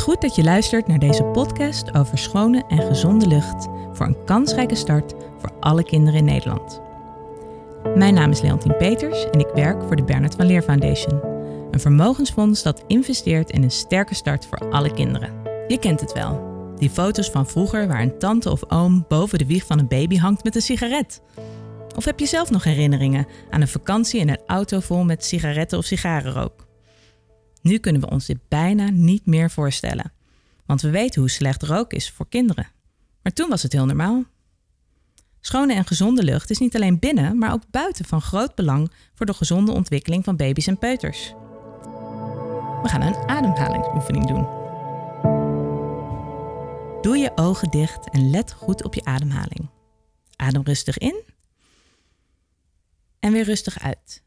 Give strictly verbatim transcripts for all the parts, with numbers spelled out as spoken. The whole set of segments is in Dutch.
goed dat je luistert naar deze podcast over schone en gezonde lucht voor een kansrijke start voor alle kinderen in Nederland. Mijn naam is Leontien Peters en ik werk voor de Bernhard van Leer Foundation, een vermogensfonds dat investeert in een sterke start voor alle kinderen. Je kent het wel, die foto's van vroeger waar een tante of oom boven de wieg van een baby hangt met een sigaret. Of heb je zelf nog herinneringen aan een vakantie in een auto vol met sigaretten of sigarenrook? Nu kunnen we ons dit bijna niet meer voorstellen, want we weten hoe slecht rook is voor kinderen. Maar toen was het heel normaal. Schone en gezonde lucht is niet alleen binnen, maar ook buiten van groot belang voor de gezonde ontwikkeling van baby's en peuters. We gaan een ademhalingsoefening doen. Doe je ogen dicht en let goed op je ademhaling. Adem rustig in en weer rustig uit.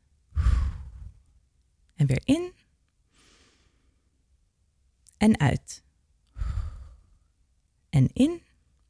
En weer in en uit. En in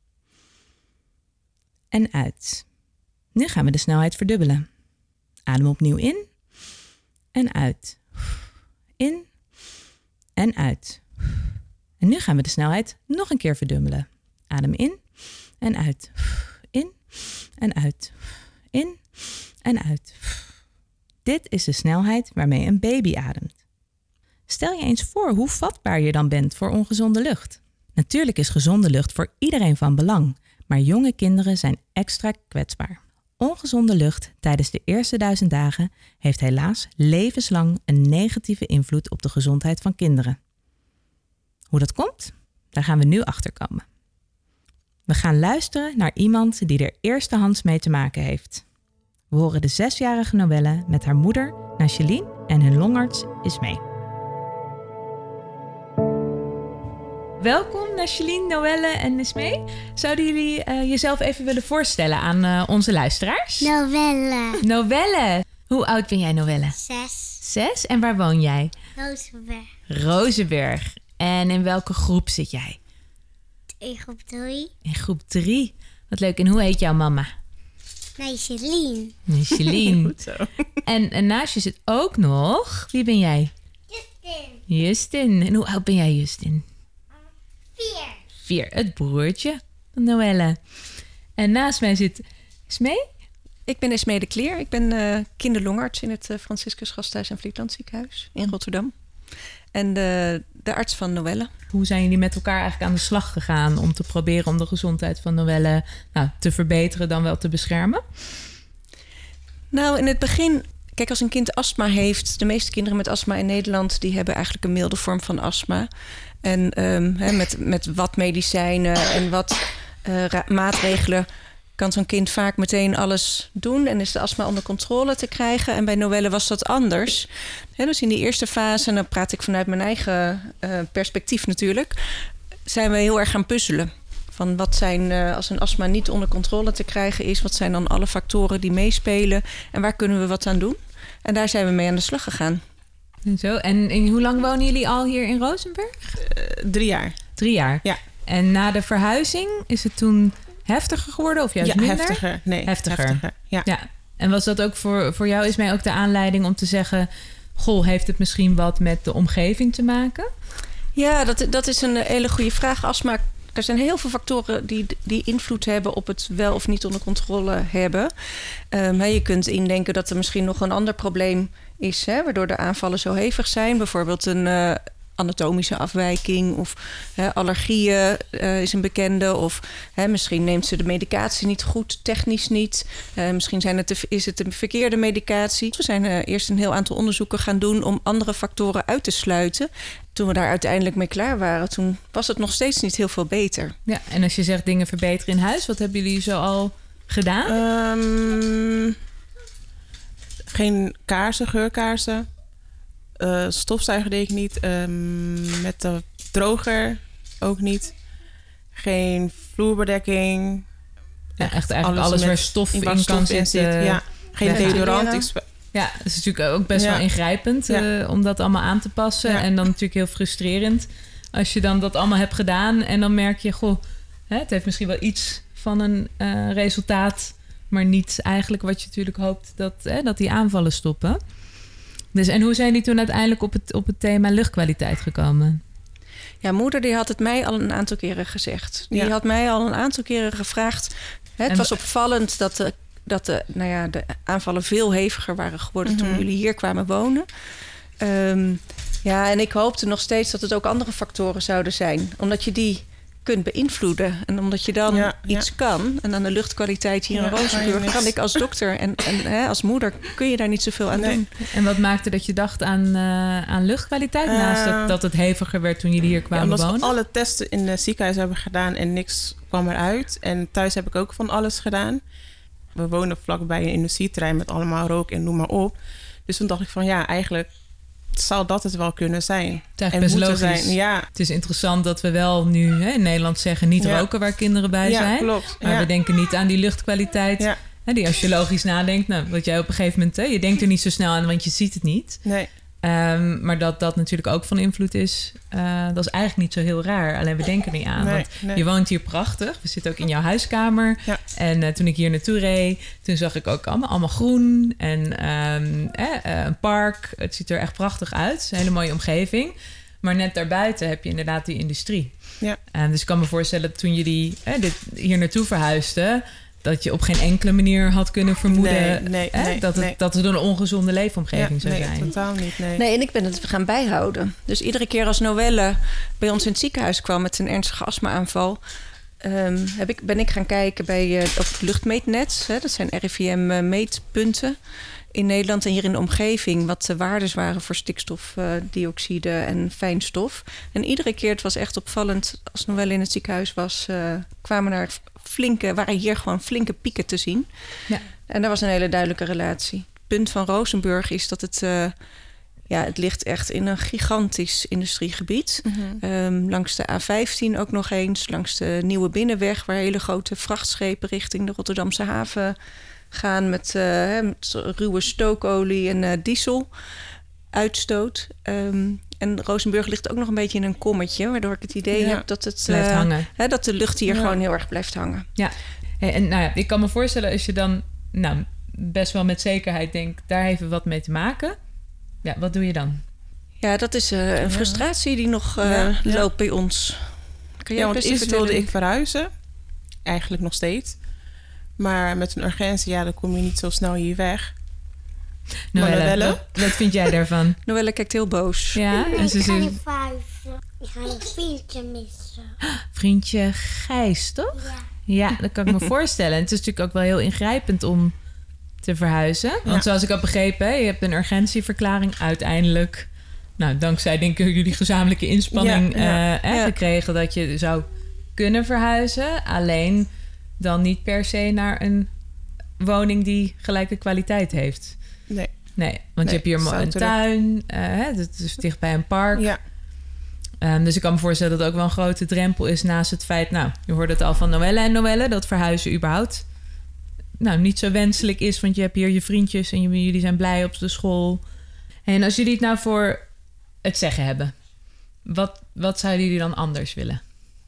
en uit. Nu gaan we de snelheid verdubbelen. Adem opnieuw in en uit. In en uit. En nu gaan we de snelheid nog een keer verdubbelen. Adem in en uit. In en uit. In en uit. Dit is de snelheid waarmee een baby ademt. Stel je eens voor hoe vatbaar je dan bent voor ongezonde lucht. Natuurlijk is gezonde lucht voor iedereen van belang, maar jonge kinderen zijn extra kwetsbaar. Ongezonde lucht tijdens de eerste duizend dagen heeft helaas levenslang een negatieve invloed op de gezondheid van kinderen. Hoe dat komt? Daar gaan we nu achter komen. We gaan luisteren naar iemand die er eerstehands mee te maken heeft. We horen de zesjarige Noelle met haar moeder, Nasjeline, en hun longarts Ismee. Welkom Nasjeline, Noelle en Ismee. Zouden jullie uh, jezelf even willen voorstellen aan uh, onze luisteraars? Noelle. Noelle. Hoe oud ben jij, Noelle? Zes. Zes? En waar woon jij? Rozenberg. Rozenberg. En in welke groep zit jij? In groep drie. In groep drie. Wat leuk. En hoe heet jouw mama? Nasjeline. Nasjeline. Goed zo. En, en naast je zit ook nog... Wie ben jij? Justin. Justin. En hoe oud ben jij, Justin? Vier. Vier. Het broertje van Noelle. En naast mij zit Ismee. Ik ben Ismee de Kleer. Ik ben uh, kinderlongarts in het uh, Franciscus Gasthuis en Vlietland ziekenhuis in Rotterdam. En de, de arts van Noelle. Hoe zijn jullie met elkaar eigenlijk aan de slag gegaan om te proberen om de gezondheid van Noelle nou, te verbeteren dan wel te beschermen? Nou, in het begin, kijk, als een kind astma heeft, de meeste kinderen met astma in Nederland, die hebben eigenlijk een milde vorm van astma. En um, he, met, met wat medicijnen en wat uh, ra- maatregelen kan zo'n kind vaak meteen alles doen en is de astma onder controle te krijgen. En bij Noelle was dat anders. He, dus in die eerste fase, en dan praat ik vanuit mijn eigen uh, perspectief natuurlijk, zijn we heel erg gaan puzzelen. Van wat zijn, uh, als een astma niet onder controle te krijgen is, wat zijn dan alle factoren die meespelen en waar kunnen we wat aan doen? En daar zijn we mee aan de slag gegaan. En zo. En, en hoe lang wonen jullie al hier in Rozenberg? Uh, drie jaar. Drie jaar? Ja. En na de verhuizing is het toen heftiger geworden of juist ja, minder? heftiger. Nee, heftiger. heftiger. Ja. Ja. En was dat ook voor, voor jou, is mij ook de aanleiding om te zeggen, goh, heeft het misschien wat met de omgeving te maken? Ja, dat, dat is een hele goede vraag. Astma, er zijn heel veel factoren die, die invloed hebben op het wel of niet onder controle hebben. Um, je kunt indenken dat er misschien nog een ander probleem is, hè, waardoor de aanvallen zo hevig zijn. Bijvoorbeeld een uh, anatomische afwijking of uh, allergieën uh, is een bekende. Of uh, misschien neemt ze de medicatie niet goed, technisch niet. Uh, misschien zijn het de, is het een verkeerde medicatie. We zijn uh, eerst een heel aantal onderzoeken gaan doen om andere factoren uit te sluiten. Toen we daar uiteindelijk mee klaar waren, toen was het nog steeds niet heel veel beter. Ja, en als je zegt dingen verbeteren in huis, wat hebben jullie zo al gedaan? Um, geen kaarsen, geurkaarsen. Uh, stofzuiger deed ik niet. Um, met de droger ook niet. Geen vloerbedekking. Ja, echt eigenlijk alles, alles waar stof in, in kan stof zitten. zit. Ja, geen deodorant. Ik spe- ja, dat is natuurlijk ook best ja. wel ingrijpend ja. uh, om dat allemaal aan te passen. Ja. En dan natuurlijk heel frustrerend als je dan dat allemaal hebt gedaan. En dan merk je, goh, hè, het heeft misschien wel iets van een uh, resultaat, maar niet eigenlijk wat je natuurlijk hoopt dat, hè, dat die aanvallen stoppen. Dus en hoe zijn die toen uiteindelijk op het, op het thema luchtkwaliteit gekomen? Ja, moeder die had het mij al een aantal keren gezegd. Die Ja. had mij al een aantal keren gevraagd. Hè, het En- was opvallend dat de, dat de, nou ja, de aanvallen veel heviger waren geworden Mhm. toen jullie hier kwamen wonen. Ehm, ja, en ik hoopte nog steeds dat het ook andere factoren zouden zijn. Omdat je die kunt beïnvloeden. En omdat je dan Ja, iets ja. kan. En aan de luchtkwaliteit hier Ja, in kan je Rozenburg niks. kan ik als dokter en, en hè, als moeder kun je daar niet zoveel aan Nee. doen. En wat maakte dat je dacht aan, eh, aan luchtkwaliteit? Uh, naast dat, dat het heviger werd toen jullie hier Ja, kwamen omdat wonen? we alle testen in het ziekenhuis hebben gedaan en niks kwam eruit. En thuis heb ik ook van alles gedaan. We wonen vlakbij een industrieterrein met allemaal rook en noem maar op. Dus toen dacht ik van ja, eigenlijk zou dat het wel kunnen zijn. Het is eigenlijk en best moeten logisch. zijn. Ja, Het is interessant dat we wel nu hè, in Nederland zeggen... niet Ja. roken waar kinderen bij ja zijn. klopt. Maar ja. we denken niet aan die luchtkwaliteit. Ja. Hè, die als je logisch nadenkt, nou, wat jij op een gegeven moment... Hè, je denkt er niet zo snel aan, want je ziet het niet. Nee, Ehm, maar dat dat natuurlijk ook van invloed is... eh, dat is eigenlijk niet zo heel raar. Alleen we denken er niet aan. nee, Want nee. je woont hier prachtig. We zitten ook in jouw huiskamer. Ja. En eh, toen ik hier naartoe reed... toen zag ik ook allemaal, allemaal groen. En ehm, eh, eh, een park. Het ziet er echt prachtig uit. Het is een hele mooie omgeving. Maar net daarbuiten heb je inderdaad die industrie. Ja. En dus ik kan me voorstellen dat toen jullie eh, dit, hier naartoe verhuisden... dat je op geen enkele manier had kunnen vermoeden... Nee, nee, eh, nee, dat, het, nee. dat het een ongezonde leefomgeving Ja, zou nee, zijn. totaal niet. Nee. Nee, en ik ben het gaan bijhouden. Dus iedere keer als Noelle bij ons in het ziekenhuis kwam met een ernstige astma-aanval, ehm, heb ik, ben ik gaan kijken bij eh, op het luchtmeetnet. Hè, dat zijn R I V M-meetpunten in Nederland en hier in de omgeving, wat de waardes waren voor stikstofdioxide en fijnstof. En iedere keer, het was echt opvallend, als Noelle in het ziekenhuis was, uh, kwamen er flinke, waren hier gewoon flinke pieken te zien. Ja. En daar was een hele duidelijke relatie. Het punt van Rozenburg is dat het, uh, ja, het ligt echt in een gigantisch industriegebied. Mhm. Um, langs de A vijftien ook nog eens, langs de Nieuwe Binnenweg, waar hele grote vrachtschepen richting de Rotterdamse haven gaan met, uh, met ruwe stookolie en uh, diesel uitstoot. Um, en Rozenburg ligt ook nog een beetje in een kommetje, waardoor ik het idee Ja. heb dat het Blijft uh, hangen. Hè, dat de lucht hier Ja. gewoon heel erg blijft hangen. Ja, en, en nou ja, ik kan me voorstellen als je dan nou, best wel met zekerheid denkt... daar heeft het wat mee te maken. Ja, wat doe je dan? Ja, dat is uh, een Ja. frustratie die nog uh, Ja, ja. loopt bij ons. Kan Ja, jij want precies eerst wilde vertellen? ik verhuizen. Eigenlijk nog steeds. Maar met een urgentie, ja, dan kom je niet zo snel hier weg. Noelle, Noelle? wat, wat vind jij daarvan? Noelle kijkt heel boos. Ja, en Ik ze ga zegt, niet verhuizen. Ik ga een vriendje missen. vriendje Gijs, toch? Ja. Ja, dat kan ik me voorstellen. En het is natuurlijk ook wel heel ingrijpend om te verhuizen. Want Ja. zoals ik had begrepen, hè, je hebt een urgentieverklaring uiteindelijk... nou, dankzij denk ik jullie gezamenlijke inspanning Ja, ja. eh, eh, Ja. gekregen... dat je zou kunnen verhuizen. Alleen dan niet per se naar een woning die gelijke kwaliteit heeft. Nee. Nee, want Nee, je hebt hier mo- zou een terug. tuin. eh, hè, het is dicht bij een park. Ja. Um, dus ik kan me voorstellen dat het ook wel een grote drempel is naast het feit... nou, je hoorde het al van Noelle en Noelle... dat verhuizen überhaupt nou, niet zo wenselijk is... want je hebt hier je vriendjes en jullie zijn blij op de school. En als jullie het nou voor het zeggen hebben... wat, wat zouden jullie dan anders willen?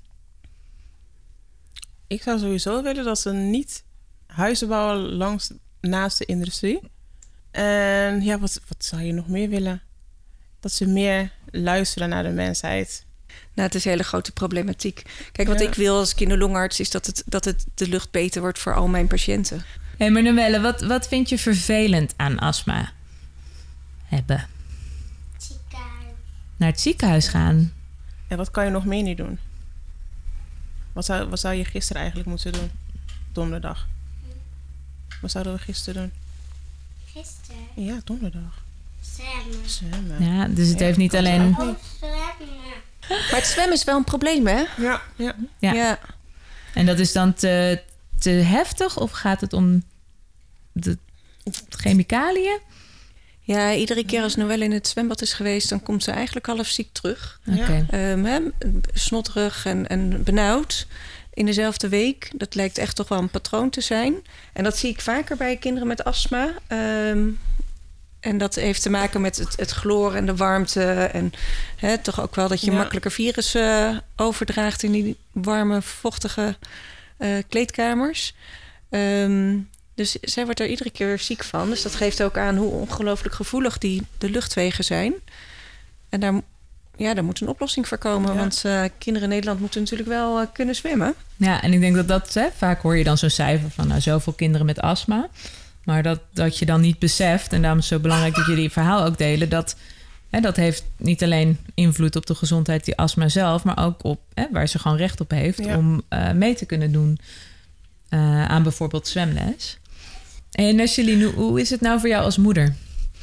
Ik zou sowieso willen dat ze niet huizen bouwen langs, naast de industrie. En ja, wat, wat zou je nog meer willen? Dat ze meer luisteren naar de mensheid. Nou, het is een hele grote problematiek. Kijk, wat Ja. ik wil als kinderlongarts is dat, het, dat het de lucht beter wordt voor al mijn patiënten. Hé, hey, maar Noelle, wat, wat vind je vervelend aan astma hebben? Ziekenhuis. Naar het ziekenhuis gaan? En wat kan je nog meer niet doen? Wat zou, wat zou je gisteren eigenlijk moeten doen? Donderdag. Wat zouden we gisteren doen? Gisteren. Ja, donderdag. Zwemmen. Zwemmen. Ja, dus het Ja, heeft niet kan alleen... Oh, zwemmen. Maar het zwemmen is wel een probleem, hè? Ja, ja. Ja. En dat is dan te, te heftig of gaat het om de chemicaliën? Ja, iedere keer als Noelle in het zwembad is geweest, dan komt ze eigenlijk half ziek terug. Oké. Ja. Um, hè, snotterig en, en benauwd in dezelfde week. Dat lijkt echt toch wel een patroon te zijn. En dat zie ik vaker bij kinderen met astma. Um, en dat heeft te maken met het, het chloor en de warmte. En hè, toch ook wel dat je Ja. makkelijker virussen overdraagt in die warme, vochtige uh, kleedkamers. Um, dus zij wordt er iedere keer ziek van. Dus dat geeft ook aan hoe ongelooflijk gevoelig die de luchtwegen zijn. En daar ja, daar moet een oplossing voor komen. Ja. Want uh, kinderen in Nederland moeten natuurlijk wel uh, kunnen zwemmen. Ja, en ik denk dat dat... Hè, vaak hoor je dan zo'n cijfer van nou, zoveel kinderen met astma. Maar dat, dat je dan niet beseft... en daarom is het zo belangrijk dat jullie verhaal ook delen... dat, hè, dat heeft niet alleen invloed op de gezondheid, die astma zelf... maar ook op hè, waar ze gewoon recht op heeft... Ja. om uh, mee te kunnen doen uh, aan bijvoorbeeld zwemles. En Nesjeline, hoe, hoe is het nou voor jou als moeder?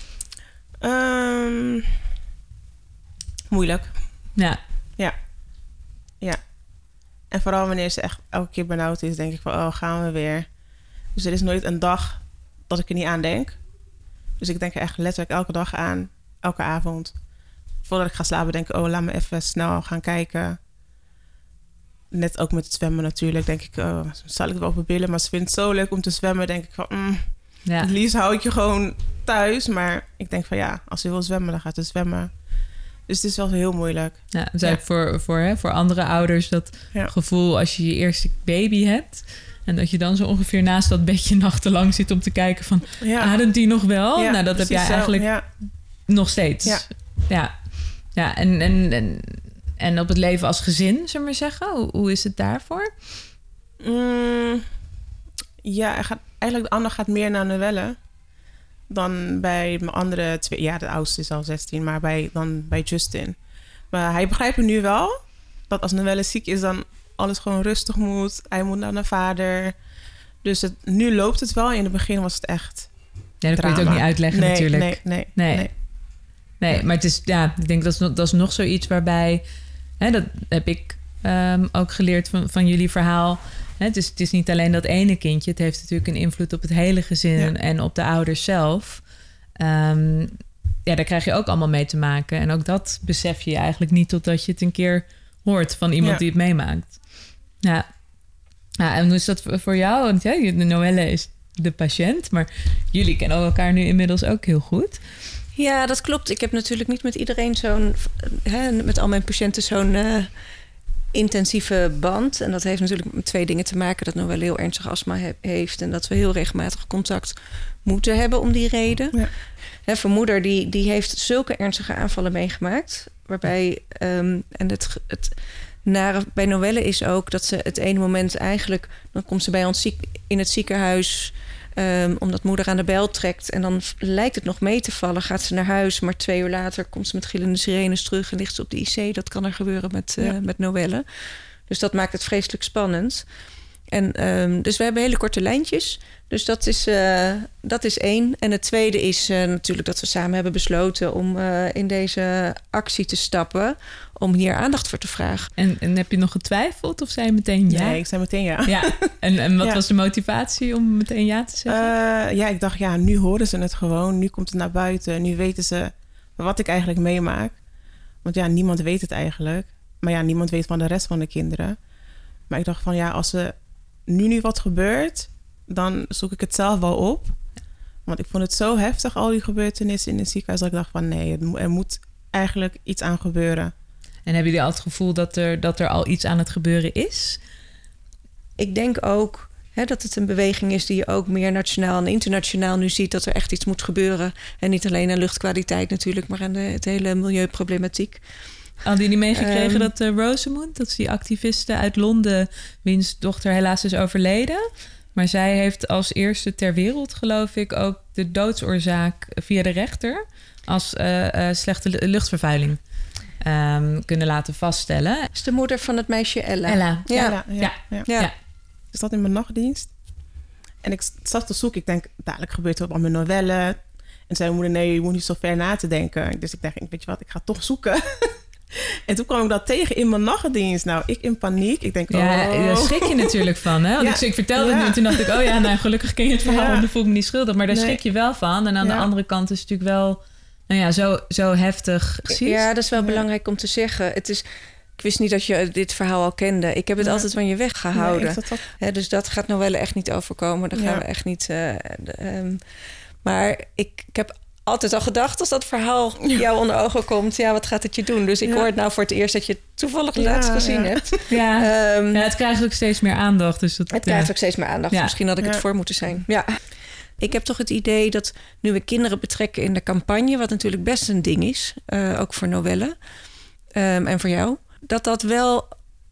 Um, moeilijk. Ja. Ja. Ja. En vooral wanneer ze echt elke keer benauwd is... denk ik van, oh, gaan we weer... Dus er is nooit een dag dat ik er niet aan denk. Dus ik denk er echt letterlijk elke dag aan. Elke avond. Voordat ik ga slapen denk ik... oh, laat me even snel gaan kijken. Net ook met het zwemmen natuurlijk. Denk ik, oh, zal ik het wel proberen? Maar ze vindt het zo leuk om te zwemmen. Denk ik van... Mm, ja. Het liefst hou ik je gewoon thuis. Maar ik denk van ja, als ze wil zwemmen, dan gaat ze zwemmen. Dus het is wel heel moeilijk. Ja, dus ja. Voor, voor, hè, voor andere ouders dat ja. gevoel als je je eerste baby hebt... en dat je dan zo ongeveer naast dat bedje nachtenlang zit om te kijken van... Ja. ademt die nog wel? Ja, nou, dat heb jij eigenlijk ja. nog steeds. Ja, ja. ja en, en, en, en op het leven als gezin, zullen we maar zeggen? Hoe, hoe is het daarvoor? Mm, ja, er gaat, eigenlijk de ander gaat meer naar Noelle... dan bij mijn andere twee... Ja, de oudste is al zestien, maar bij, dan bij Justin. Maar hij begrijpt het nu wel... dat als Noelle ziek is, dan alles gewoon rustig moet. Hij moet naar de vader. Dus het, nu loopt het wel. In het begin was het echt Ja, dat kun je het ook niet uitleggen nee, natuurlijk. Nee, nee, nee. nee. Nee, maar het is, ja, ik denk dat is, dat is nog zoiets waarbij... Hè, dat heb ik um, ook geleerd van, van jullie verhaal... Het is, het is niet alleen dat ene kindje. Het heeft natuurlijk een invloed op het hele gezin... Ja. En op de ouders zelf. Um, ja, daar krijg je ook allemaal mee te maken. En ook dat besef je eigenlijk niet... totdat je het een keer hoort van iemand ja. die het meemaakt. Ja. ja, en hoe is dat voor jou? Want ja, Noelle is de patiënt... maar jullie kennen elkaar nu inmiddels ook heel goed. Ja, dat klopt. Ik heb natuurlijk niet met iedereen zo'n... Hè, met al mijn patiënten zo'n... Uh, intensieve band. En dat heeft natuurlijk met twee dingen te maken. Dat Noelle heel ernstig astma he- heeft. En dat we heel regelmatig contact moeten hebben om die reden. Ja. Hè, voor moeder, die, die heeft zulke ernstige aanvallen meegemaakt. Waarbij, um, en het, het nare bij Noelle is ook dat ze het ene moment eigenlijk... dan komt ze bij ons ziek, in het ziekenhuis... Um, omdat moeder aan de bel trekt. En dan lijkt het nog mee te vallen. Gaat ze naar huis. Maar twee uur later komt ze met gillende sirenes terug. En ligt ze op de I C. Dat kan er gebeuren met, uh, ja. met Noelle. Dus dat maakt het vreselijk spannend. En um, dus we hebben hele korte lijntjes. Dus dat is, uh, dat is één. En het tweede is uh, natuurlijk dat we samen hebben besloten... om uh, in deze actie te stappen... om hier aandacht voor te vragen. En, en heb je nog getwijfeld of zei je meteen ja? Nee, ik zei meteen ja. ja. En, en wat ja. was de motivatie om meteen ja te zeggen? Uh, ja, ik dacht ja, nu horen ze het gewoon. Nu komt het naar buiten. Nu weten ze wat ik eigenlijk meemaak. Want ja, niemand weet het eigenlijk. Maar ja, niemand weet van de rest van de kinderen. Maar ik dacht van ja, als er nu nu wat gebeurt... dan zoek ik het zelf wel op. Want ik vond het zo heftig, al die gebeurtenissen in het ziekenhuis... dat ik dacht van nee, er moet eigenlijk iets aan gebeuren. En hebben jullie al het gevoel dat er, dat er al iets aan het gebeuren is? Ik denk ook hè, dat het een beweging is... die je ook meer nationaal en internationaal nu ziet... dat er echt iets moet gebeuren. En niet alleen aan luchtkwaliteit natuurlijk... maar aan de het hele milieuproblematiek. Hadden jullie meegekregen um, dat uh, Rosamund... dat is die activiste uit Londen... wiens dochter helaas is overleden... Maar zij heeft als eerste ter wereld, geloof ik... ook de doodsoorzaak via de rechter... als uh, uh, slechte luchtvervuiling um, kunnen laten vaststellen. Is de moeder van het meisje Ella. Ella, ja. Ella. Ja. Ja. Ja. Ja. Ja. Ik zat in mijn nachtdienst. En ik zat te zoeken. Ik denk, dadelijk gebeurt er wat met Noelle. En zei mijn moeder, nee, je moet niet zo ver na te denken. Dus ik dacht, weet je wat, ik ga toch zoeken... En toen kwam ik dat tegen in mijn nachtdienst. Nou, ik in paniek. Ik denk, ja, oh. daar schrik je natuurlijk van. Hè? Want ja. ik, ik vertelde ja. het nu en toen dacht ik... oh ja, nou gelukkig ken je het verhaal... Ja. en dan voel ik me niet schuldig. Maar daar nee. schrik je wel van. En aan ja. de andere kant is het natuurlijk wel... nou ja, zo, zo heftig gezien. Ja, dat is wel ja. belangrijk om te zeggen. Het is... Ik wist niet dat je dit verhaal al kende. Ik heb het ja. altijd van je weggehouden. Nee, dat... He, dus dat gaat Noelle echt niet overkomen. Daar gaan ja. we echt niet... Uh, um, maar ik, ik heb... altijd al gedacht als dat verhaal jou onder ogen komt... ja, wat gaat het je doen? Dus ik ja. hoor het nou voor het eerst dat je het toevallig ja, laatst gezien ja. hebt. Ja. Um, ja, het krijgt ook steeds meer aandacht. Dus dat, het krijgt ja. ook steeds meer aandacht. Ja. Misschien had ik ja. het voor moeten zijn. Ja. Ik heb toch het idee dat nu we kinderen betrekken in de campagne... wat natuurlijk best een ding is, uh, ook voor Noelle... um, en voor jou, dat dat wel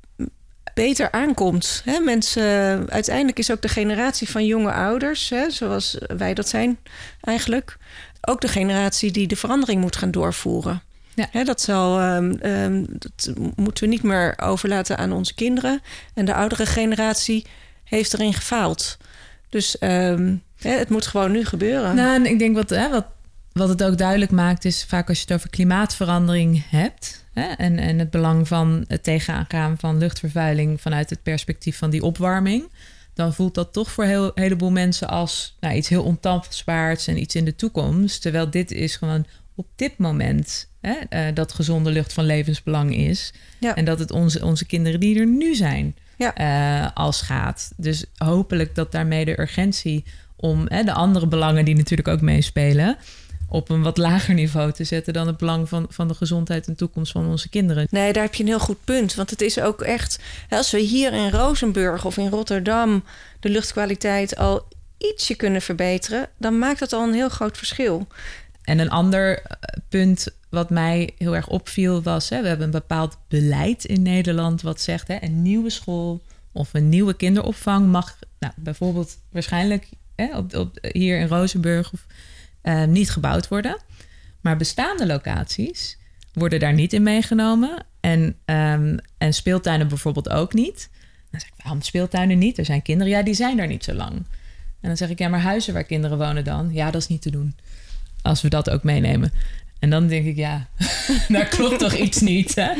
beter aankomt. Hè? Mensen, uiteindelijk is ook de generatie van jonge ouders, hè, zoals wij dat zijn eigenlijk, ook de generatie die de verandering moet gaan doorvoeren. Ja. Hè, dat, zal, um, um, dat moeten we niet meer overlaten aan onze kinderen. En de oudere generatie heeft erin gefaald. Dus um, hè, het moet gewoon nu gebeuren. Nou, en ik denk wat, hè, wat, wat het ook duidelijk maakt is vaak als je het over klimaatverandering hebt, hè, en, en het belang van het tegengaan van luchtvervuiling vanuit het perspectief van die opwarming, dan voelt dat toch voor heel, een heleboel mensen als nou, iets heel ontastbaars en iets in de toekomst. Terwijl dit is gewoon op dit moment hè, uh, dat gezonde lucht van levensbelang is. Ja. En dat het onze, onze kinderen die er nu zijn Ja. uh, als gaat. Dus hopelijk dat daarmee de urgentie om hè, de andere belangen die natuurlijk ook meespelen op een wat lager niveau te zetten dan het belang van, van de gezondheid en toekomst van onze kinderen. Nee, daar heb je een heel goed punt. Want het is ook echt, als we hier in Rozenburg of in Rotterdam de luchtkwaliteit al ietsje kunnen verbeteren, dan maakt dat al een heel groot verschil. En een ander punt wat mij heel erg opviel was, hè, we hebben een bepaald beleid in Nederland wat zegt, hè, een nieuwe school of een nieuwe kinderopvang mag nou, bijvoorbeeld waarschijnlijk hè, op, op, hier in Rozenburg of, uh, niet gebouwd worden. Maar bestaande locaties worden daar niet in meegenomen. En, um, en speeltuinen bijvoorbeeld ook niet. Dan zeg ik, waarom speeltuinen niet? Er zijn kinderen, ja, die zijn daar niet zo lang. En dan zeg ik, ja, maar huizen waar kinderen wonen dan? Ja, dat is niet te doen. Als we dat ook meenemen. En dan denk ik, ja, daar klopt toch iets niet, hè?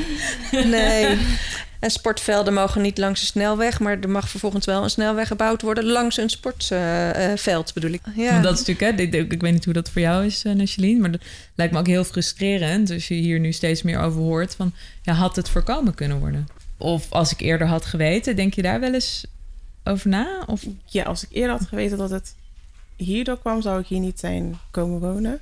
Nee. En sportvelden mogen niet langs een snelweg, maar er mag vervolgens wel een snelweg gebouwd worden langs een sportveld, uh, bedoel ik. Ja. Want dat is natuurlijk, hè, ik, ik weet niet hoe dat voor jou is, uh, Nasjeline, maar dat lijkt me ook heel frustrerend als je hier nu steeds meer over hoort van, ja, had het voorkomen kunnen worden? Of als ik eerder had geweten, denk je daar wel eens over na? Of? Ja, als ik eerder had geweten dat het hierdoor kwam, zou ik hier niet zijn komen wonen.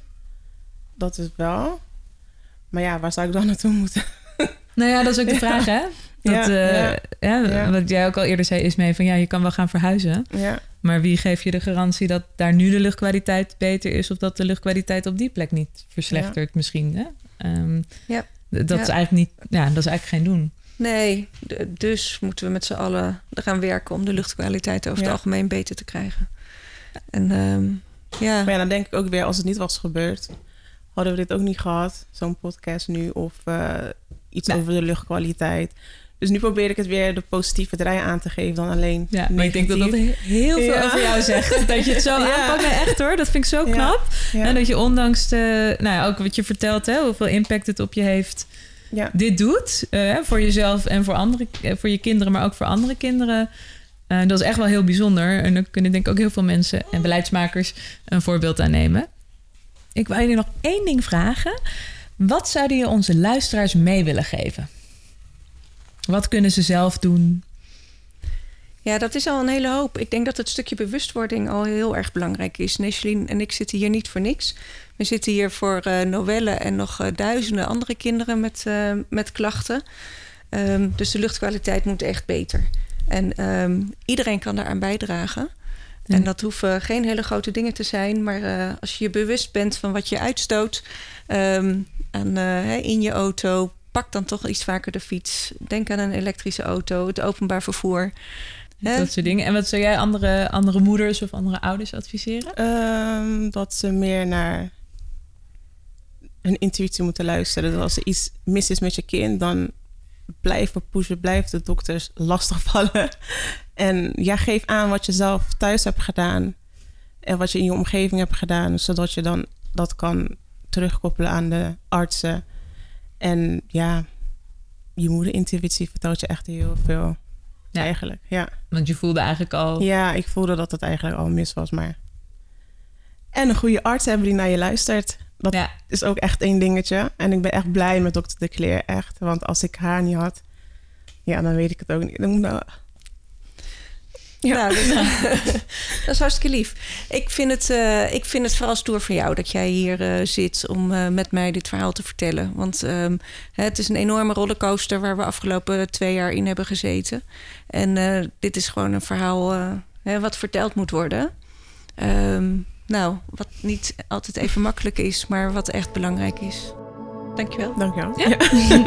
Dat is wel. Maar ja, waar zou ik dan naartoe moeten? Nou ja, dat is ook de vraag, hè? Dat, ja, uh, ja. Ja, Ja. Wat jij ook al eerder zei, is mee van, ja, je kan wel gaan verhuizen. Ja. Maar wie geeft je de garantie dat daar nu de luchtkwaliteit beter is, of dat de luchtkwaliteit op die plek niet verslechtert, ja. misschien? Hè? Um, ja. d- dat Ja. is eigenlijk niet, ja, dat is eigenlijk geen doen. Nee, d- dus moeten we met z'n allen gaan werken om de luchtkwaliteit over Ja. het algemeen beter te krijgen. En um, ja. Maar ja, dan denk ik ook weer, als het niet was gebeurd, hadden we dit ook niet gehad, zo'n podcast nu, of uh, iets Nee. over de luchtkwaliteit. Dus nu probeer ik het weer de positieve draai aan te geven dan alleen Ja, maar ik denk dat dat negatief. heel veel Ja. over jou zegt. Dat je het zo Ja. aanpakt. Nee, echt hoor, dat vind ik zo knap. Ja. En dat je ondanks de, nou ja, ook wat je vertelt, hè, hoeveel impact het op je heeft, Ja. dit doet. Uh, voor jezelf en voor, andere, voor je kinderen, maar ook voor andere kinderen. Uh, dat is echt wel heel bijzonder. En daar kunnen denk ik ook heel veel mensen en beleidsmakers een voorbeeld aan nemen. Ik wil je nog één ding vragen. Wat zouden je onze luisteraars mee willen geven? Wat kunnen ze zelf doen? Ja, dat is al een hele hoop. Ik denk dat het stukje bewustwording al heel erg belangrijk is. Nasjeline en ik zitten hier niet voor niks. We zitten hier voor uh, Noelle en nog uh, duizenden andere kinderen met, uh, met klachten. Um, dus de luchtkwaliteit moet echt beter. En um, iedereen kan daaraan bijdragen. Ja. En dat hoeven geen hele grote dingen te zijn. Maar uh, als je je bewust bent van wat je uitstoot um, aan, uh, in je auto, pak dan toch iets vaker de fiets. Denk aan een elektrische auto, het openbaar vervoer. Hè? Dat soort dingen. En wat zou jij andere, andere moeders of andere ouders adviseren? Um, dat ze meer naar hun intuïtie moeten luisteren. Dat als er iets mis is met je kind, dan blijven pushen, blijven de dokters lastigvallen. En ja, geef aan wat je zelf thuis hebt gedaan en wat je in je omgeving hebt gedaan, zodat je dan dat kan terugkoppelen aan de artsen. En ja, je moederintuïtie vertelt je echt heel veel. Ja. Eigenlijk, ja. Want je voelde eigenlijk al... Ja, ik voelde dat het eigenlijk al mis was, maar... En een goede arts hebben die naar je luistert. Dat ja. is ook echt één dingetje. En ik ben echt blij met dokter De Cleer, echt. Want als ik haar niet had, ja, dan weet ik het ook niet. Dan moet nou... Ja, nou, dat, dat is hartstikke lief. Ik vind het, uh, ik vind het vooral stoer voor jou dat jij hier uh, zit om uh, met mij dit verhaal te vertellen. Want um, het is een enorme rollercoaster waar we afgelopen twee jaar in hebben gezeten. En uh, dit is gewoon een verhaal uh, hè, wat verteld moet worden. Um, nou, wat niet altijd even makkelijk is, maar wat echt belangrijk is. Dankjewel. Dankjewel. Ja.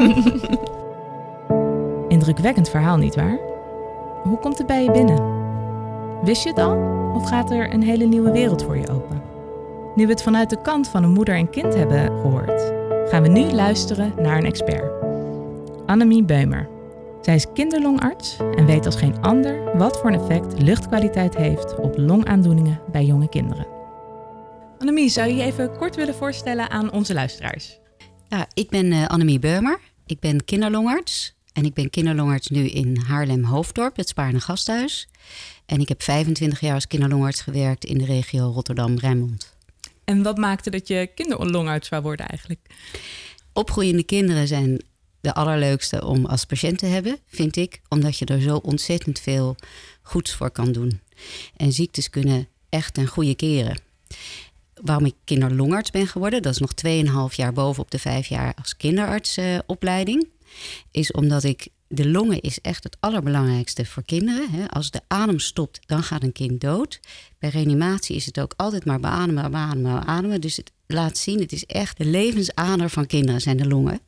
Indrukwekkend verhaal, nietwaar? Hoe komt het bij je binnen? Wist je het al? Of gaat er een hele nieuwe wereld voor je open? Nu we het vanuit de kant van een moeder en kind hebben gehoord, gaan we nu luisteren naar een expert. Annemie Beumer. Zij is kinderlongarts en weet als geen ander wat voor een effect luchtkwaliteit heeft op longaandoeningen bij jonge kinderen. Annemie, zou je je even kort willen voorstellen aan onze luisteraars? Ja, ik ben uh, Annemie Beumer. Ik ben kinderlongarts. En ik ben kinderlongarts nu in Haarlem-Hoofddorp, het Spaarne Gasthuis. En ik heb vijfentwintig jaar als kinderlongarts gewerkt in de regio Rotterdam-Rijnmond. En wat maakte dat je kinderlongarts wou worden eigenlijk? Opgroeiende kinderen zijn de allerleukste om als patiënt te hebben, vind ik. Omdat je er zo ontzettend veel goeds voor kan doen. En ziektes kunnen echt ten goede keren. Waarom ik kinderlongarts ben geworden, dat is nog tweeënhalf jaar bovenop de vijf jaar als kinderartsopleiding. Uh, is omdat ik, de longen is echt het allerbelangrijkste voor kinderen. Hè. Als de adem stopt, dan gaat een kind dood. Bij reanimatie is het ook altijd maar beademen, beademen, beademen. Dus het laat zien, het is echt de levensader van kinderen zijn de longen.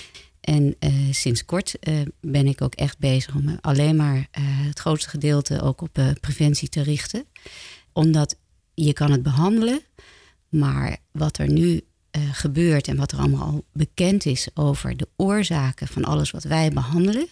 En uh, sinds kort uh, ben ik ook echt bezig om alleen maar uh, het grootste gedeelte ook op uh, preventie te richten. Omdat je kan het behandelen, maar wat er nu uh, gebeurt en wat er allemaal al bekend is over de oorzaken van alles wat wij behandelen,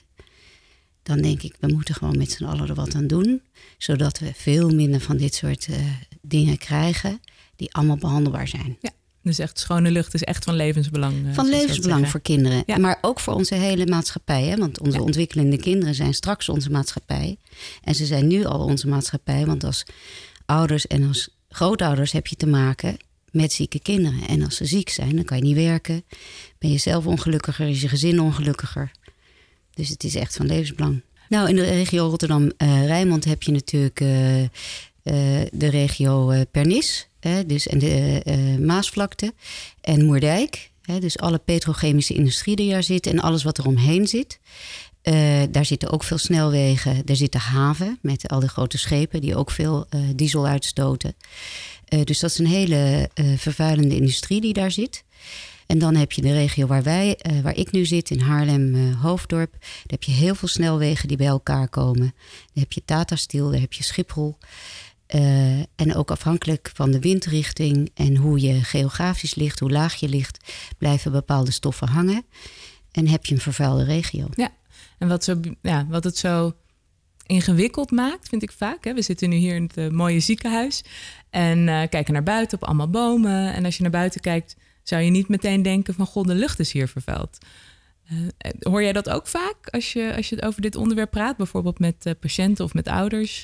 dan denk ik, we moeten gewoon met z'n allen er wat aan doen. Zodat we veel minder van dit soort uh, dingen krijgen die allemaal behandelbaar zijn. Ja. Dus echt schone lucht is echt van levensbelang. Uh, van levensbelang voor kinderen. Ja. Maar ook voor onze hele maatschappij. Hè? Want onze ja. ontwikkelende kinderen zijn straks onze maatschappij. En ze zijn nu al onze maatschappij. Want als ouders en als grootouders heb je te maken met zieke kinderen. En als ze ziek zijn, dan kan je niet werken. Ben je zelf ongelukkiger, is je gezin ongelukkiger. Dus het is echt van levensbelang. Nou, in de regio Rotterdam-Rijnmond uh, heb je natuurlijk uh, uh, de regio uh, Pernis. Hè, dus en de uh, Maasvlakte en Moerdijk. Hè, dus alle petrochemische industrie die daar zit en alles wat er omheen zit. Uh, daar zitten ook veel snelwegen. Daar zit de haven met al die grote schepen die ook veel uh, diesel uitstoten. Uh, dus dat is een hele uh, vervuilende industrie die daar zit. En dan heb je de regio waar wij, uh, waar ik nu zit, in Haarlem-Hoofddorp. Uh, daar heb je heel veel snelwegen die bij elkaar komen. Daar heb je Tata Steel, daar heb je Schiphol. Uh, en ook afhankelijk van de windrichting en hoe je geografisch ligt, hoe laag je ligt, blijven bepaalde stoffen hangen. En heb je een vervuilde regio. Ja, en wat, zo, ja, wat het zo ingewikkeld maakt, vind ik vaak. Hè? We zitten nu hier in het uh, mooie ziekenhuis en uh, kijken naar buiten op allemaal bomen. En als je naar buiten kijkt, zou je niet meteen denken van, god, de lucht is hier vervuild. Uh, hoor jij dat ook vaak als je, als je over dit onderwerp praat, bijvoorbeeld met uh, patiënten of met ouders?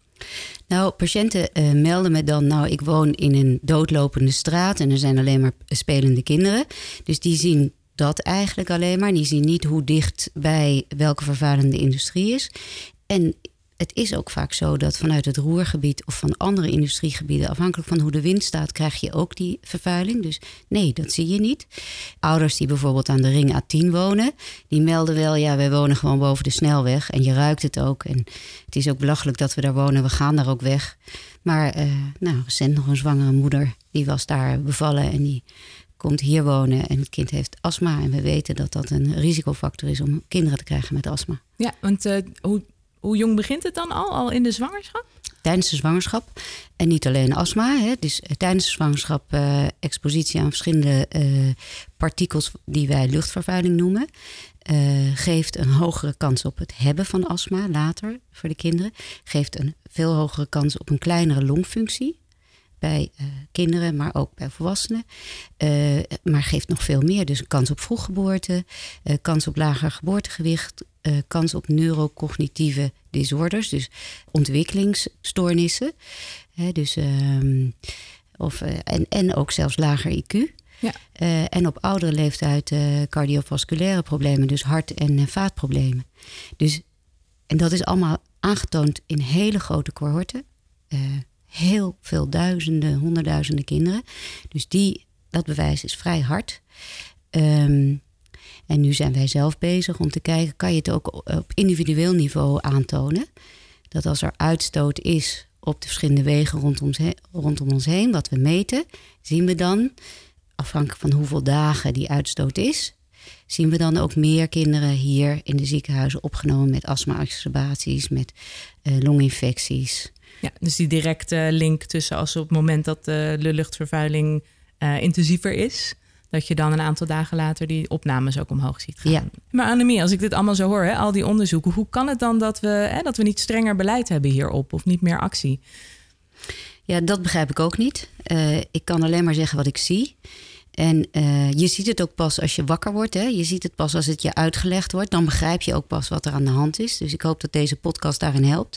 Nou, patiënten uh, melden me dan, nou, ik woon in een doodlopende straat en er zijn alleen maar spelende kinderen. Dus die zien dat eigenlijk alleen maar. Die zien niet hoe dicht bij welke vervuilende industrie is. En het is ook vaak zo dat vanuit het Ruhrgebied of van andere industriegebieden, afhankelijk van hoe de wind staat, krijg je ook die vervuiling. Dus nee, dat zie je niet. Ouders die bijvoorbeeld aan de ring A tien wonen, die melden wel, ja, wij wonen gewoon boven de snelweg en je ruikt het ook. En het is ook belachelijk dat we daar wonen, we gaan daar ook weg. Maar uh, nou, recent nog een zwangere moeder, die was daar bevallen en die komt hier wonen en het kind heeft astma. En we weten dat dat een risicofactor is om kinderen te krijgen met astma. Ja, want uh, hoe... Hoe jong begint het dan al? Al in de zwangerschap? Tijdens de zwangerschap. En niet alleen astma. Hè. Dus tijdens de zwangerschap uh, expositie aan verschillende uh, partikels die wij luchtvervuiling noemen. Uh, geeft een hogere kans op het hebben van astma later voor de kinderen. Geeft een veel hogere kans op een kleinere longfunctie. Bij uh, kinderen, maar ook bij volwassenen. Uh, maar geeft nog veel meer. Dus een kans op vroeggeboorte. Uh, kans op lager geboortegewicht. Uh, kans op neurocognitieve disorders, dus ontwikkelingsstoornissen. Hè, dus, um, of, uh, en, en ook zelfs lager I Q. Ja. Uh, en op oudere leeftijd uh, cardiovasculaire problemen, dus hart- en uh, vaatproblemen. Dus, en dat is allemaal aangetoond in hele grote cohorten. Uh, heel veel duizenden, honderdduizenden kinderen. Dus die, dat bewijs is vrij hard. Um, En nu zijn wij zelf bezig om te kijken, kan je het ook op individueel niveau aantonen? Dat als er uitstoot is op de verschillende wegen rondom, rondom ons heen, wat we meten, zien we dan afhankelijk van hoeveel dagen die uitstoot is, zien we dan ook meer kinderen hier in de ziekenhuizen opgenomen met astma-exacerbaties, met uh, longinfecties. Ja, dus die directe link tussen als op het moment dat de luchtvervuiling uh, intensiever is, dat je dan een aantal dagen later die opnames ook omhoog ziet gaan. Ja. Maar Annemie, als ik dit allemaal zo hoor, hè, al die onderzoeken, hoe kan het dan dat we, hè, dat we niet strenger beleid hebben hierop of niet meer actie? Ja, dat begrijp ik ook niet. Uh, ik kan alleen maar zeggen wat ik zie. En uh, je ziet het ook pas als je wakker wordt. Hè? Je ziet het pas als het je uitgelegd wordt. Dan begrijp je ook pas wat er aan de hand is. Dus ik hoop dat deze podcast daarin helpt.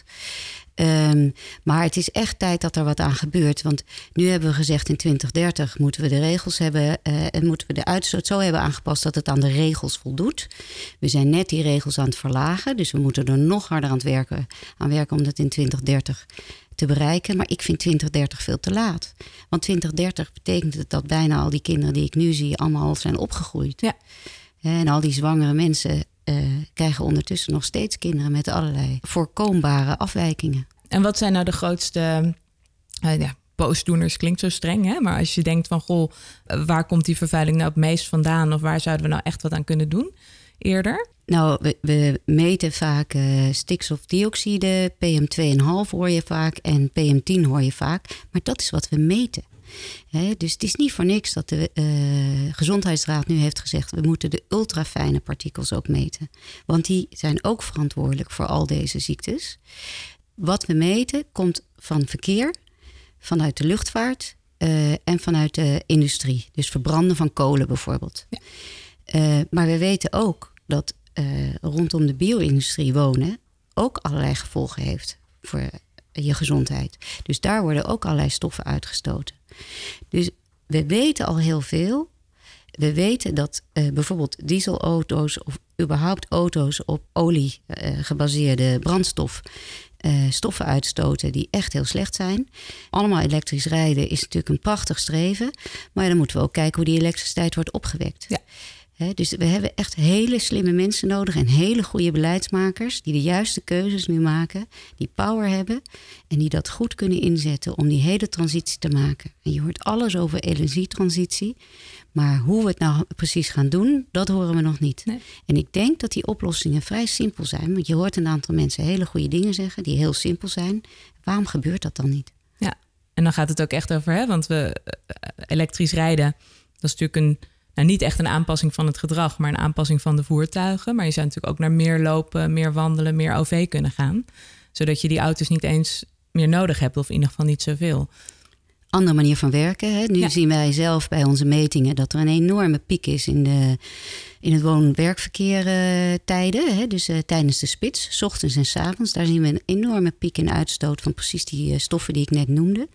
Um, maar het is echt tijd dat er wat aan gebeurt. Want nu hebben we gezegd in twintig dertig moeten we de regels hebben uh, en moeten we de uitstoot zo hebben aangepast dat het aan de regels voldoet. We zijn net die regels aan het verlagen. Dus we moeten er nog harder aan, het werken, aan werken om dat in twintig dertig te bereiken. Maar ik vind twintig dertig veel te laat. Want twintig dertig betekent het dat bijna al die kinderen die ik nu zie allemaal al zijn opgegroeid. Ja. En al die zwangere mensen uh, krijgen ondertussen nog steeds kinderen met allerlei voorkombare afwijkingen. En wat zijn nou de grootste uh, ja, boosdoeners? Klinkt zo streng, hè? Maar als je denkt van, goh, waar komt die vervuiling nou het meest vandaan? Of waar zouden we nou echt wat aan kunnen doen eerder? Nou, we, we meten vaak uh, stikstofdioxide, P M twee komma vijf hoor je vaak en P M tien hoor je vaak. Maar dat is wat we meten. He, dus het is niet voor niks dat de uh, Gezondheidsraad nu heeft gezegd, we moeten de ultrafijne partikels ook meten. Want die zijn ook verantwoordelijk voor al deze ziektes. Wat we meten komt van verkeer, vanuit de luchtvaart uh, en vanuit de industrie. Dus verbranden van kolen bijvoorbeeld. Ja. Uh, maar we weten ook dat uh, rondom de bio-industrie wonen ook allerlei gevolgen heeft voor je gezondheid. Dus daar worden ook allerlei stoffen uitgestoten. Dus we weten al heel veel. We weten dat uh, bijvoorbeeld dieselauto's of überhaupt auto's op olie uh, gebaseerde brandstof uh, stoffen uitstoten die echt heel slecht zijn. Allemaal elektrisch rijden is natuurlijk een prachtig streven. Maar dan moeten we ook kijken hoe die elektriciteit wordt opgewekt. Ja. He, dus we hebben echt hele slimme mensen nodig en hele goede beleidsmakers die de juiste keuzes nu maken, die power hebben en die dat goed kunnen inzetten om die hele transitie te maken. En je hoort alles over energietransitie, maar hoe we het nou precies gaan doen, dat horen we nog niet. Nee. En ik denk dat die oplossingen vrij simpel zijn, want je hoort een aantal mensen hele goede dingen zeggen die heel simpel zijn. Waarom gebeurt dat dan niet? Ja, en dan gaat het ook echt over, hè? Want we elektrisch rijden, dat is natuurlijk een Nou, niet echt een aanpassing van het gedrag, maar een aanpassing van de voertuigen. Maar je zou natuurlijk ook naar meer lopen, meer wandelen, meer O V kunnen gaan. Zodat je die auto's niet eens meer nodig hebt, of in ieder geval niet zoveel. Andere manier van werken. Hè? Nu ja. zien wij zelf bij onze metingen dat er een enorme piek is in, de, in het woon-werkverkeer uh, tijden. Hè? Dus uh, tijdens de spits, 's ochtends en 's avonds. Daar zien we een enorme piek in uitstoot van precies die uh, stoffen die ik net noemde.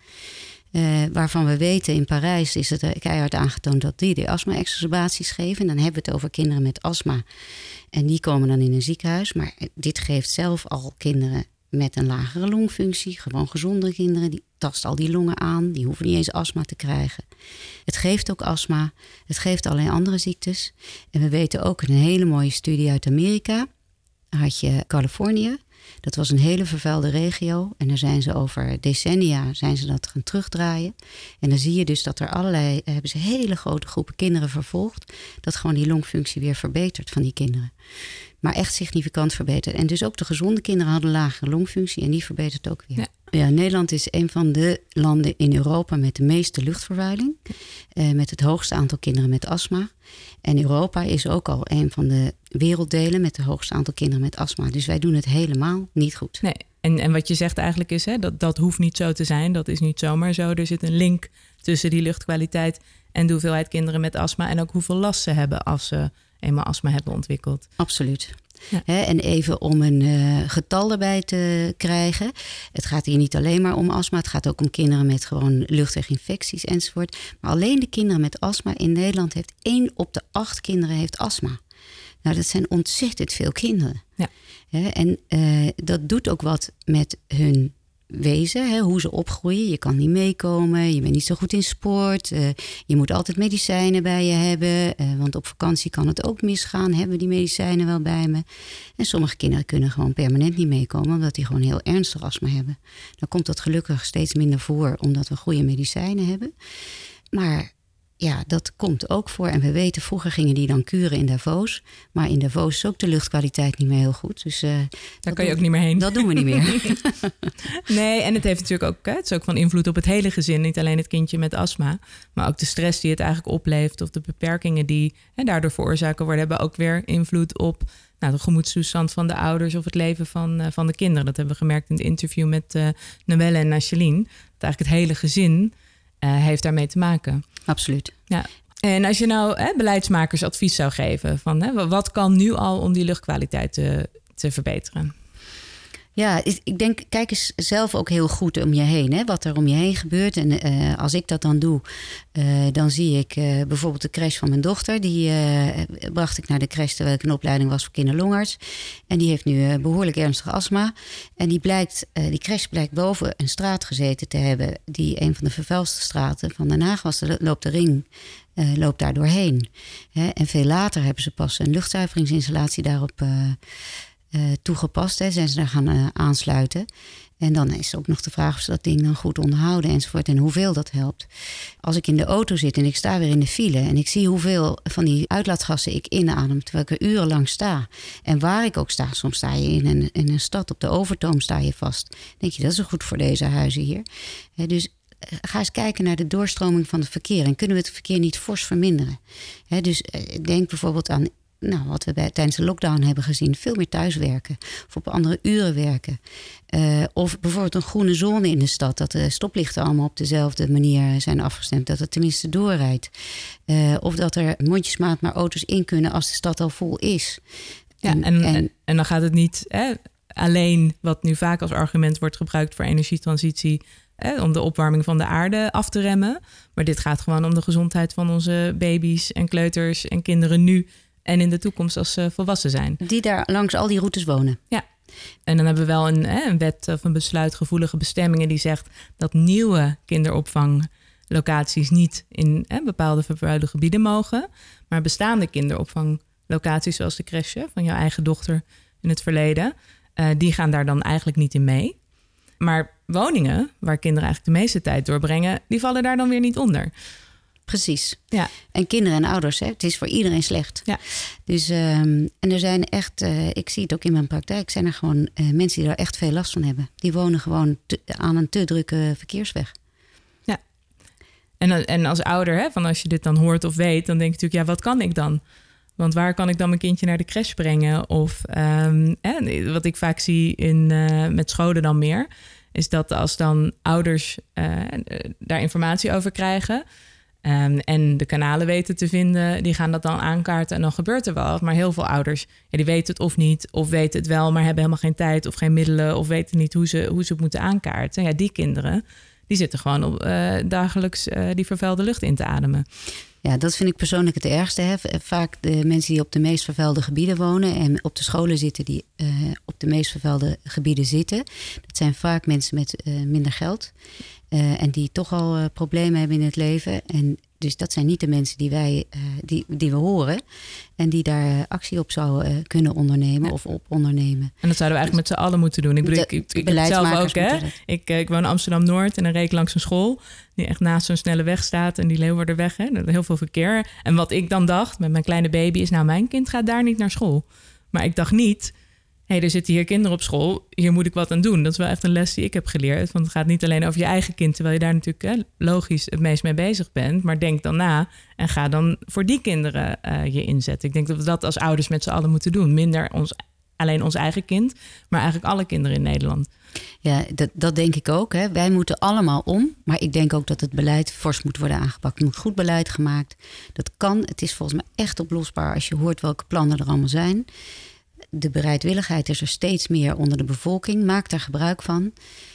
Uh, waarvan we weten in Parijs is het uh, keihard aangetoond dat die de astma-exacerbaties geven. En dan hebben we het over kinderen met astma. En die komen dan in een ziekenhuis. Maar dit geeft zelf al kinderen met een lagere longfunctie. Gewoon gezonde kinderen, die tasten al die longen aan. Die hoeven niet eens astma te krijgen. Het geeft ook astma. Het geeft allerlei andere ziektes. En we weten ook in een hele mooie studie uit Amerika. Had je Californië. Dat was een hele vervuilde regio. En daar zijn ze over decennia zijn ze dat gaan terugdraaien. En dan zie je dus dat er allerlei, hebben ze hele grote groepen kinderen vervolgd. Dat gewoon die longfunctie weer verbetert van die kinderen. Maar echt significant verbeterd. En dus ook de gezonde kinderen hadden lagere longfunctie. En die verbetert ook weer. Ja. Ja, Nederland is een van de landen in Europa met de meeste luchtvervuiling. Uh, met het hoogste aantal kinderen met astma. En Europa is ook al een van de werelddelen met het hoogste aantal kinderen met astma. Dus wij doen het helemaal niet goed. Nee, en, en wat je zegt eigenlijk is, hè, dat, dat hoeft niet zo te zijn. Dat is niet zomaar zo. Er zit een link tussen die luchtkwaliteit en de hoeveelheid kinderen met astma. En ook hoeveel last ze hebben als ze eenmaal astma hebben ontwikkeld. Absoluut. Ja. He, en even om een uh, getal erbij te krijgen. Het gaat hier niet alleen maar om astma. Het gaat ook om kinderen met gewoon luchtweginfecties enzovoort. Maar alleen de kinderen met astma in Nederland heeft één op de acht kinderen heeft astma. Nou, dat zijn ontzettend veel kinderen. Ja. He, en uh, dat doet ook wat met hun wezen, hè, hoe ze opgroeien. Je kan niet meekomen, je bent niet zo goed in sport. Uh, je moet altijd medicijnen bij je hebben. Uh, want op vakantie kan het ook misgaan. Hebben we die medicijnen wel bij me? En sommige kinderen kunnen gewoon permanent niet meekomen, omdat die gewoon heel ernstig astma hebben. Dan komt dat gelukkig steeds minder voor, omdat we goede medicijnen hebben. Maar ja, dat komt ook voor. En we weten, vroeger gingen die dan kuren in Davos. Maar in Davos is ook de luchtkwaliteit niet meer heel goed. Dus, uh, Daar kan je ook niet meer heen. Dat doen we niet meer. Nee, en het heeft natuurlijk ook, hè, het is ook van invloed op het hele gezin. Niet alleen het kindje met astma, maar ook de stress die het eigenlijk oplevert of de beperkingen die hè, daardoor veroorzaken worden, hebben ook weer invloed op nou, de gemoedstoestand van de ouders of het leven van, uh, van de kinderen. Dat hebben we gemerkt in het interview met uh, Noelle en Nacheline. Dat eigenlijk het hele gezin uh, heeft daarmee te maken. Absoluut. Ja. En als je nou hè, beleidsmakers advies zou geven van hè, wat kan nu al om die luchtkwaliteit te, te verbeteren? Ja, ik denk, kijk eens zelf ook heel goed om je heen. Hè, wat er om je heen gebeurt. En uh, als ik dat dan doe, uh, dan zie ik uh, bijvoorbeeld de crash van mijn dochter. Die uh, bracht ik naar de crash terwijl ik in opleiding was voor kinderlongarts. En die heeft nu uh, behoorlijk ernstig astma. En die, blijkt, uh, die crash blijkt boven een straat gezeten te hebben, die een van de vervuilste straten van Den Haag was. Er loopt de ring, uh, loopt daar doorheen. Hè, en veel later hebben ze pas een luchtzuiveringsinstallatie daarop uh, Uh, toegepast. Hè, zijn ze daar gaan uh, aansluiten. En dan is ook nog de vraag of ze dat ding dan goed onderhouden enzovoort. En hoeveel dat helpt. Als ik in de auto zit en ik sta weer in de file en ik zie hoeveel van die uitlaatgassen ik inadem terwijl ik er urenlang sta. En waar ik ook sta. Soms sta je in een, in een stad op de Overtoom sta je vast. Denk je, dat is goed voor deze huizen hier. Hè, dus uh, ga eens kijken naar de doorstroming van het verkeer. En kunnen we het verkeer niet fors verminderen? Hè, dus uh, denk bijvoorbeeld aan Nou, wat we bij, tijdens de lockdown hebben gezien, veel meer thuiswerken of op andere uren werken. Uh, of bijvoorbeeld een groene zone in de stad, dat de stoplichten allemaal op dezelfde manier zijn afgestemd, dat het tenminste doorrijdt. Uh, of dat er mondjesmaat maar auto's in kunnen als de stad al vol is. Ja, en, en, en, en dan gaat het niet hè, alleen, wat nu vaak als argument wordt gebruikt voor energietransitie, hè, om de opwarming van de aarde af te remmen. Maar dit gaat gewoon om de gezondheid van onze baby's en kleuters en kinderen nu en in de toekomst als ze volwassen zijn. Die daar langs al die routes wonen. Ja. En dan hebben we wel een, hè, een wet of een besluit gevoelige bestemmingen die zegt dat nieuwe kinderopvanglocaties niet in hè, bepaalde vervuilde gebieden mogen. Maar bestaande kinderopvanglocaties zoals de crash van jouw eigen dochter in het verleden, uh, die gaan daar dan eigenlijk niet in mee. Maar woningen waar kinderen eigenlijk de meeste tijd doorbrengen, die vallen daar dan weer niet onder. Precies. Ja. En kinderen en ouders, hè? Het is voor iedereen slecht. Ja. Dus, um, en er zijn echt, uh, ik zie het ook in mijn praktijk, zijn er gewoon uh, mensen die er echt veel last van hebben. Die wonen gewoon te, aan een te drukke verkeersweg. Ja. En, en als ouder, hè, van als je dit dan hoort of weet, dan denk je natuurlijk, ja, wat kan ik dan? Want waar kan ik dan mijn kindje naar de crash brengen? Of um, hè, wat ik vaak zie in, uh, met scholen dan meer, is dat als dan ouders uh, daar informatie over krijgen, Um, en de kanalen weten te vinden, die gaan dat dan aankaarten en dan gebeurt er wel wat. Maar heel veel ouders, ja, die weten het of niet, of weten het wel, maar hebben helemaal geen tijd of geen middelen, of weten niet hoe ze, hoe ze het moeten aankaarten. Ja, die kinderen, die zitten gewoon op, uh, dagelijks uh, die vervuilde lucht in te ademen. Ja, dat vind ik persoonlijk het ergste. Hè. Vaak de mensen die op de meest vervuilde gebieden wonen en op de scholen zitten die uh, op de meest vervuilde gebieden zitten. Dat zijn vaak mensen met uh, minder geld. Uh, en die toch al uh, problemen hebben in het leven. En dus dat zijn niet de mensen die wij uh, die, die we horen. En die daar uh, actie op zouden uh, kunnen ondernemen ja. of op ondernemen. En dat zouden we eigenlijk met z'n allen moeten doen. Ik bedoel, ik, ik, ik heb het zelf ook. Hè? Ik, ik woon in Amsterdam-Noord en dan reed ik langs een school die echt naast zo'n snelle weg staat. En die Leeuwarderweg, hè? Heel veel verkeer. En wat ik dan dacht met mijn kleine baby is, nou, mijn kind gaat daar niet naar school. Maar ik dacht niet, hé, hey, er zitten hier kinderen op school, hier moet ik wat aan doen. Dat is wel echt een les die ik heb geleerd. Want het gaat niet alleen over je eigen kind, terwijl je daar natuurlijk hè, logisch het meest mee bezig bent. Maar denk dan na en ga dan voor die kinderen uh, je inzetten. Ik denk dat we dat als ouders met z'n allen moeten doen. Minder ons, alleen ons eigen kind, maar eigenlijk alle kinderen in Nederland. Ja, dat, dat denk ik ook. Hè. Wij moeten allemaal om. Maar ik denk ook dat het beleid fors moet worden aangepakt. Er moet goed beleid gemaakt. Dat kan. Het is volgens mij echt oplosbaar als je hoort welke plannen er allemaal zijn. De bereidwilligheid is er steeds meer onder de bevolking. Maak daar gebruik van.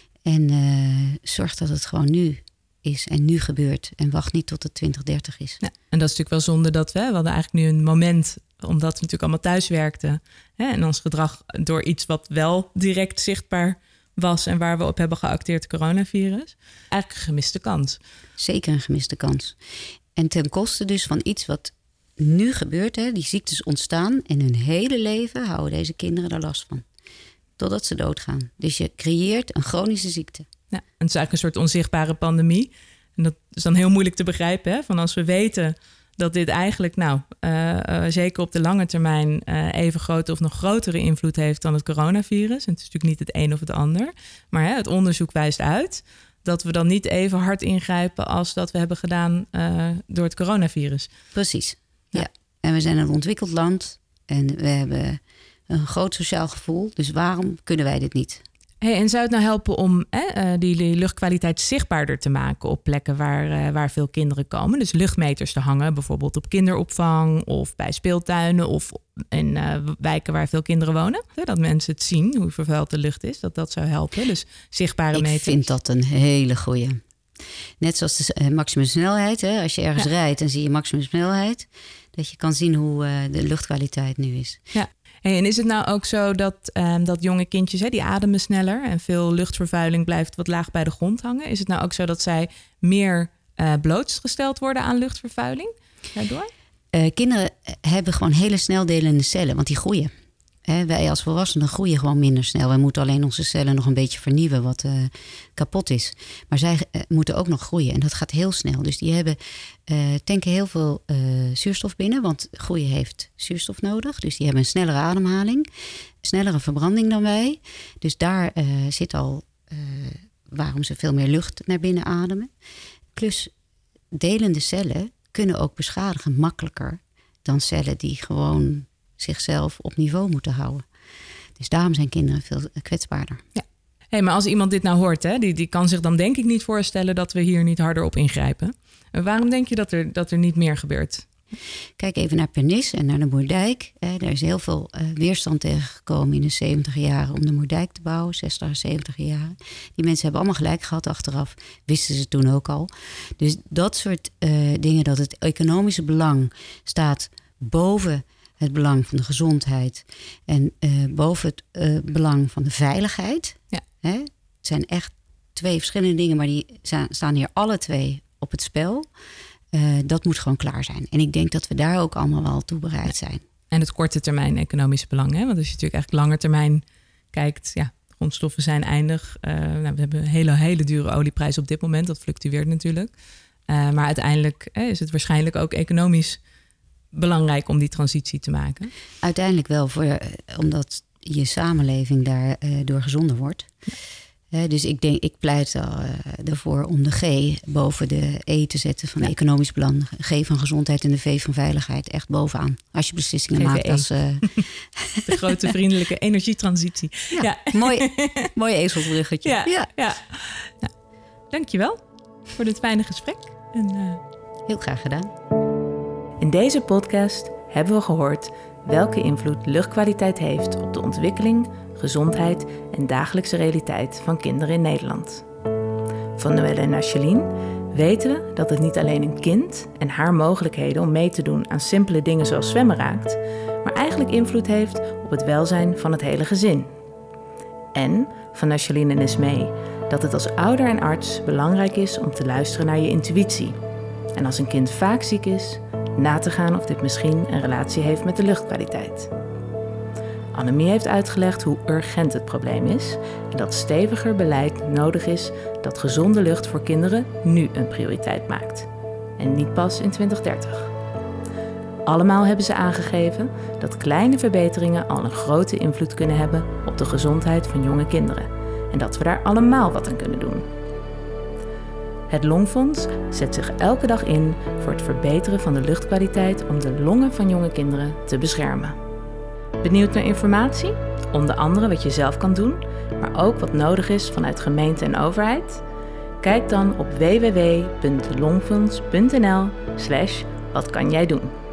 En uh, zorg dat het gewoon nu is en nu gebeurt. En wacht niet tot het twintig dertig is. Ja, en dat is natuurlijk wel zonde dat we... We hadden eigenlijk nu een moment, omdat we natuurlijk allemaal thuis werkten. Hè, en ons gedrag door iets wat wel direct zichtbaar was en waar we op hebben geacteerd, het coronavirus. Eigenlijk een gemiste kans. Zeker een gemiste kans. En ten koste dus van iets wat nu gebeurt, hè, die ziektes ontstaan en hun hele leven houden deze kinderen er last van. Totdat ze doodgaan. Dus je creëert een chronische ziekte. Ja, het is eigenlijk een soort onzichtbare pandemie. En dat is dan heel moeilijk te begrijpen. Hè? Van als we weten dat dit eigenlijk, nou, uh, uh, zeker op de lange termijn uh, even grote of nog grotere invloed heeft dan het coronavirus. En het is natuurlijk niet het een of het ander. Maar hè, het onderzoek wijst uit dat we dan niet even hard ingrijpen als dat we hebben gedaan uh, door het coronavirus. Precies, ja. Ja. En we zijn een ontwikkeld land en we hebben een groot sociaal gevoel. Dus waarom kunnen wij dit niet? Hey, en zou het nou helpen om eh, die, die luchtkwaliteit zichtbaarder te maken op plekken waar, uh, waar veel kinderen komen? Dus luchtmeters te hangen, bijvoorbeeld op kinderopvang of bij speeltuinen of in uh, wijken waar veel kinderen wonen. Dat mensen het zien, hoe vervuild de lucht is, dat dat zou helpen. Dus zichtbare Ik meters. Ik vind dat een hele goeie. Net zoals de uh, maximumsnelheid. Hè? Als je ergens ja. rijdt, dan zie je maximumsnelheid. Dat je kan zien hoe uh, de luchtkwaliteit nu is. Ja. Hey, en is het nou ook zo dat, um, dat jonge kindjes, hè, die ademen sneller en veel luchtvervuiling blijft wat laag bij de grond hangen? Is het nou ook zo dat zij meer uh, blootgesteld worden aan luchtvervuiling daardoor? Uh, kinderen hebben gewoon hele snel delende cellen, want die groeien. Hè, wij als volwassenen groeien gewoon minder snel. We moeten alleen onze cellen nog een beetje vernieuwen wat uh, kapot is. Maar zij uh, moeten ook nog groeien en dat gaat heel snel. Dus die hebben uh, tanken heel veel uh, zuurstof binnen, want groeien heeft zuurstof nodig. Dus die hebben een snellere ademhaling, snellere verbranding dan wij. Dus daar uh, zit al uh, waarom ze veel meer lucht naar binnen ademen. Plus delende cellen kunnen ook beschadigen makkelijker dan cellen die gewoon zichzelf op niveau moeten houden. Dus daarom zijn kinderen veel kwetsbaarder. Ja. Hey, maar als iemand dit nou hoort, hè, die, die kan zich dan denk ik niet voorstellen dat we hier niet harder op ingrijpen. En waarom denk je dat er, dat er niet meer gebeurt? Kijk even naar Pernis en naar de Moerdijk. Eh, er is heel veel uh, weerstand tegengekomen in de zeventig jaren om de Moerdijk te bouwen, zestig, zeventig jaren. Die mensen hebben allemaal gelijk gehad achteraf. Wisten ze toen ook al. Dus dat soort uh, dingen, dat het economische belang staat boven het belang van de gezondheid en uh, boven het uh, belang van de veiligheid. Ja. Hè? Het zijn echt twee verschillende dingen, maar die staan hier alle twee op het spel. Uh, dat moet gewoon klaar zijn. En ik denk dat we daar ook allemaal wel toe bereid zijn. En het korte termijn economische belang. Hè? Want als je natuurlijk echt langer termijn kijkt, ja, grondstoffen zijn eindig. Uh, nou, we hebben een hele, hele dure olieprijs op dit moment. Dat fluctueert natuurlijk. Uh, maar uiteindelijk uh, is het waarschijnlijk ook economisch belangrijk om die transitie te maken. Uiteindelijk wel, voor, uh, omdat je samenleving daardoor uh, gezonder wordt. Ja. Uh, dus ik denk, ik pleit uh, ervoor om de G boven de E te zetten van ja. economisch belang. G van gezondheid en de V van veiligheid echt bovenaan. Als je beslissingen G V E maakt als... Uh... De grote vriendelijke energietransitie. Ja, ja. Mooi, mooi ezelsbruggetje. Ja, ja. ja. Nou, dankjewel voor dit fijne gesprek. En, uh... Heel graag gedaan. In deze podcast hebben we gehoord welke invloed luchtkwaliteit heeft op de ontwikkeling, gezondheid en dagelijkse realiteit van kinderen in Nederland. Van Noelle en Asjeline weten we dat het niet alleen een kind en haar mogelijkheden om mee te doen aan simpele dingen zoals zwemmen raakt, maar eigenlijk invloed heeft op het welzijn van het hele gezin. En van Asjeline en Esmee dat het als ouder en arts belangrijk is om te luisteren naar je intuïtie. En als een kind vaak ziek is, na te gaan of dit misschien een relatie heeft met de luchtkwaliteit. Annemie heeft uitgelegd hoe urgent het probleem is en dat steviger beleid nodig is dat gezonde lucht voor kinderen nu een prioriteit maakt. En niet pas in twintig dertig. Allemaal hebben ze aangegeven dat kleine verbeteringen al een grote invloed kunnen hebben op de gezondheid van jonge kinderen. En dat we daar allemaal wat aan kunnen doen. Het Longfonds zet zich elke dag in voor het verbeteren van de luchtkwaliteit om de longen van jonge kinderen te beschermen. Benieuwd naar informatie? Onder andere wat je zelf kan doen, maar ook wat nodig is vanuit gemeente en overheid? Kijk dan op w w w punt longfonds punt n l slash wat kan jij doen.